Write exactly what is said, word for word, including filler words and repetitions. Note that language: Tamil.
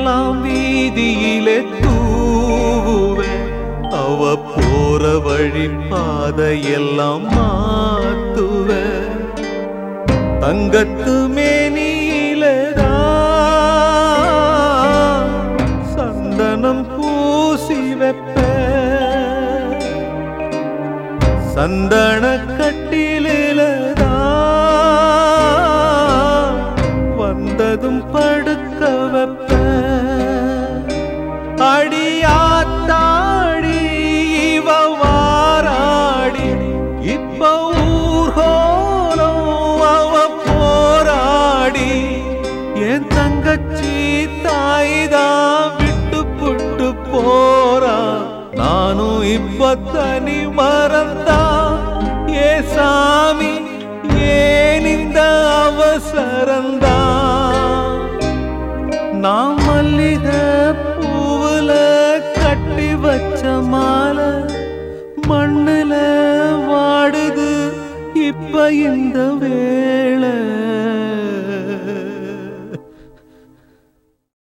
எல்லாம் வீதியிலே தூவுவேன். அவ போற வழி பாதையெல்லாம் மாத்துவேன். தங்கத்து மேனியிலதான் சந்தனம் பூசி வைப்பேன். சந்தன கட்டிலதான் வந்ததும் படுக்க வைப்பேன். அடியாத்தாடி இவ வாராடி இப்ப ஊர்கோலம் அவ போராடி. என் தங்கச்சி தாய்தான் விட்டு புட்டு போறா. நானும் இப்ப தனி மறந்தா. ஏ சாமி ஏன் இந்த அவசரந்தா. நான் மல்லிகை பூவுல கட்டி வச்ச மாலை மண்ணுல வாடுது இப்ப இந்த வேளை.